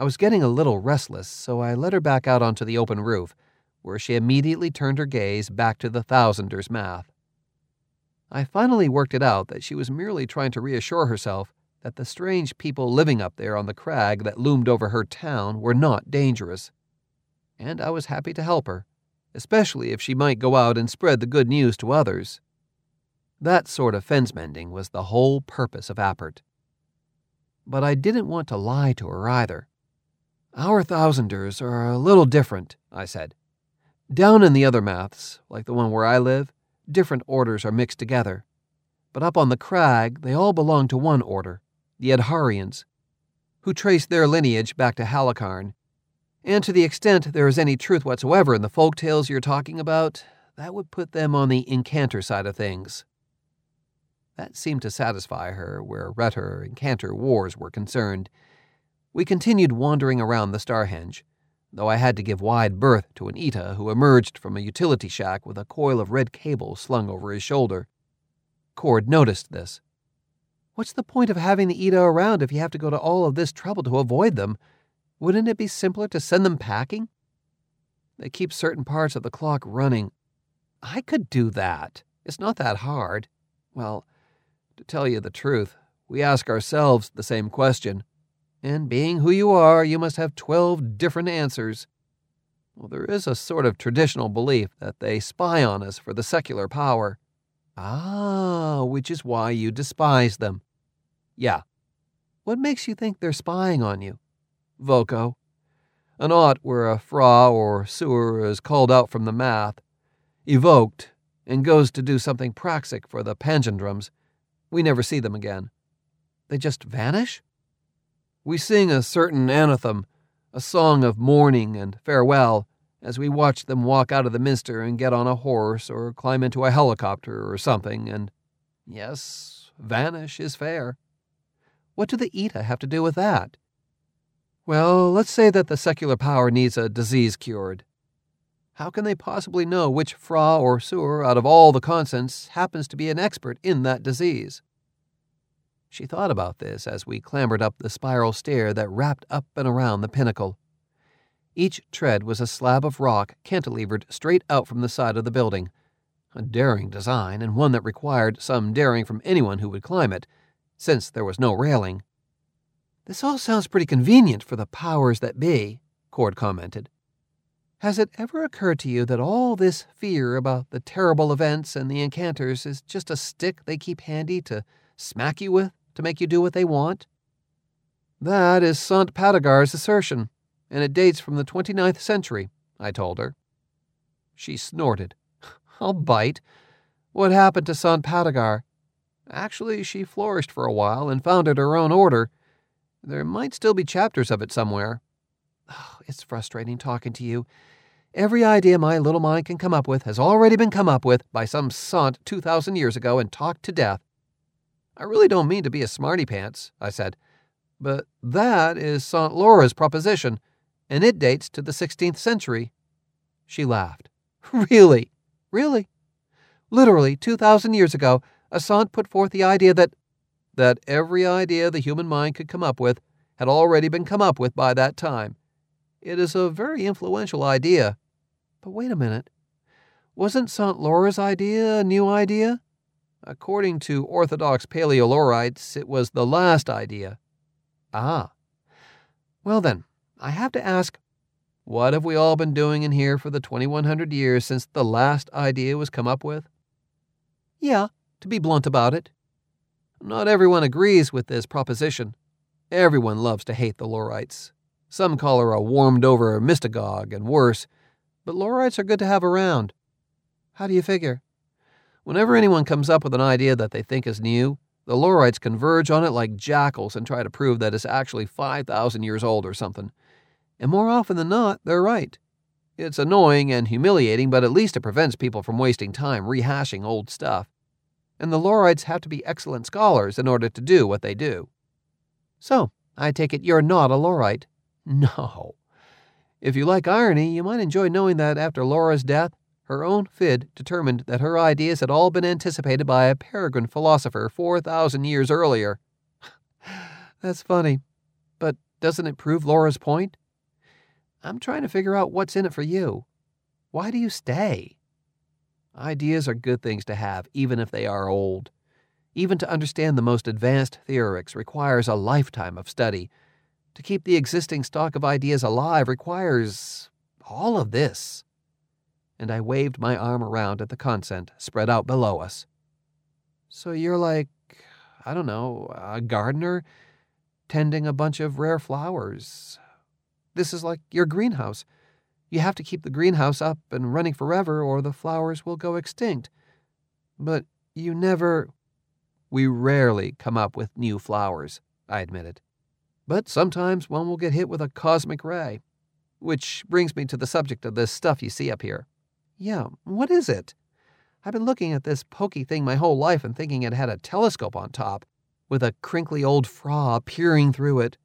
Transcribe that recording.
I was getting a little restless, so I led her back out onto the open roof, where she immediately turned her gaze back to the Thousander's math. I finally worked it out that she was merely trying to reassure herself that the strange people living up there on the crag that loomed over her town were not dangerous. And I was happy to help her, especially if she might go out and spread the good news to others. That sort of fence-mending was the whole purpose of Appert. But I didn't want to lie to her either. "Our Thousanders are a little different," I said. "Down in the other maths, like the one where I live, different orders are mixed together. But up on the crag, they all belong to one order, the Adharians, who trace their lineage back to Halakarn. And to the extent there is any truth whatsoever in the folk tales you're talking about, that would put them on the incanter side of things." That seemed to satisfy her where Retter-incanter wars were concerned. We continued wandering around the Starhenge, though I had to give wide berth to an Ita who emerged from a utility shack with a coil of red cable slung over his shoulder. Cord noticed this. "What's the point of having the Ita around if you have to go to all of this trouble to avoid them? Wouldn't it be simpler to send them packing?" "They keep certain parts of the clock running." "I could do that. It's not that hard." "Well, to tell you the truth, we ask ourselves the same question. And being who you are, you must have 12 different answers. Well, there is a sort of traditional belief that they spy on us for the secular power." "Ah, which is why you despise them." "Yeah." "What makes you think they're spying on you?" "Voco. An ought where a Fra or Sewer is called out from the math, evoked, and goes to do something praxic for the Pangendrums. We never see them again." "They just vanish?" "We sing a certain anathem, a song of mourning and farewell, as we watch them walk out of the minster and get on a horse or climb into a helicopter or something, and yes, vanish is fair." "What do the Ita have to do with that?" "Well, let's say that the secular power needs a disease cured. How can they possibly know which Fra or Sewer out of all the consents happens to be an expert in that disease?" She thought about this as we clambered up the spiral stair that wrapped up and around the pinnacle. Each tread was a slab of rock cantilevered straight out from the side of the building. A daring design, and one that required some daring from anyone who would climb it, since there was no railing. "This all sounds pretty convenient for the powers that be," Cord commented. "Has it ever occurred to you that all this fear about the terrible events and the incanters is just a stick they keep handy to smack you with to make you do what they want?" "That is Sant Padagar's assertion, and it dates from the 29th century, I told her. She snorted. "I'll bite. What happened to Sant Padagar?" "Actually, she flourished for a while and founded her own order. There might still be chapters of it somewhere." "Oh, it's frustrating talking to you. Every idea my little mind can come up with has already been come up with by some Sant 2,000 years ago and talked to death." "I really don't mean to be a smarty-pants," I said, "but that is Sant Laura's proposition, and it dates to the 16th century. She laughed. "Really? Really? Literally 2,000 years ago, a Sant put forth the idea that every idea the human mind could come up with had already been come up with by that time. It is a very influential idea." "But wait a minute. Wasn't Sant Laura's idea a new idea?" "According to Orthodox Paleolorites, it was the last idea." "Ah. Well then, I have to ask, what have we all been doing in here for the 2,100 years since the last idea was come up with?" "Yeah, to be blunt about it." "Not everyone agrees with this proposition. Everyone loves to hate the Lorites. Some call her a warmed-over mystagogue and worse, but Lorites are good to have around." "How do you figure?" "Whenever anyone comes up with an idea that they think is new, the Lorites converge on it like jackals and try to prove that it's actually 5,000 years old or something. And more often than not, they're right. It's annoying and humiliating, but at least it prevents people from wasting time rehashing old stuff. And the Lorites have to be excellent scholars in order to do what they do." "So, I take it you're not a Lorite?" "No. If you like irony, you might enjoy knowing that after Laura's death, her own Fid determined that her ideas had all been anticipated by a peregrine philosopher 4,000 years earlier." "That's funny. But Doesn't it prove Laura's point? I'm trying to figure out what's in it for you. Why do you stay? Ideas are good things to have, even if they are old. Even to understand the most advanced theorics requires a lifetime of study. To keep the existing stock of ideas alive requires all of this. And I waved my arm around at the consent spread out below us. So you're like, I don't know, a gardener tending a bunch of rare flowers. This is like your greenhouse. You have to keep the greenhouse up and running forever or the flowers will go extinct. But you never... We rarely come up with new flowers, I admitted. But sometimes one will get hit with a cosmic ray. Which brings me to the subject of this stuff you see up here. Yeah, what is it? I've been looking at this pokey thing my whole life and thinking it had a telescope on top, with a crinkly old frog peering through it.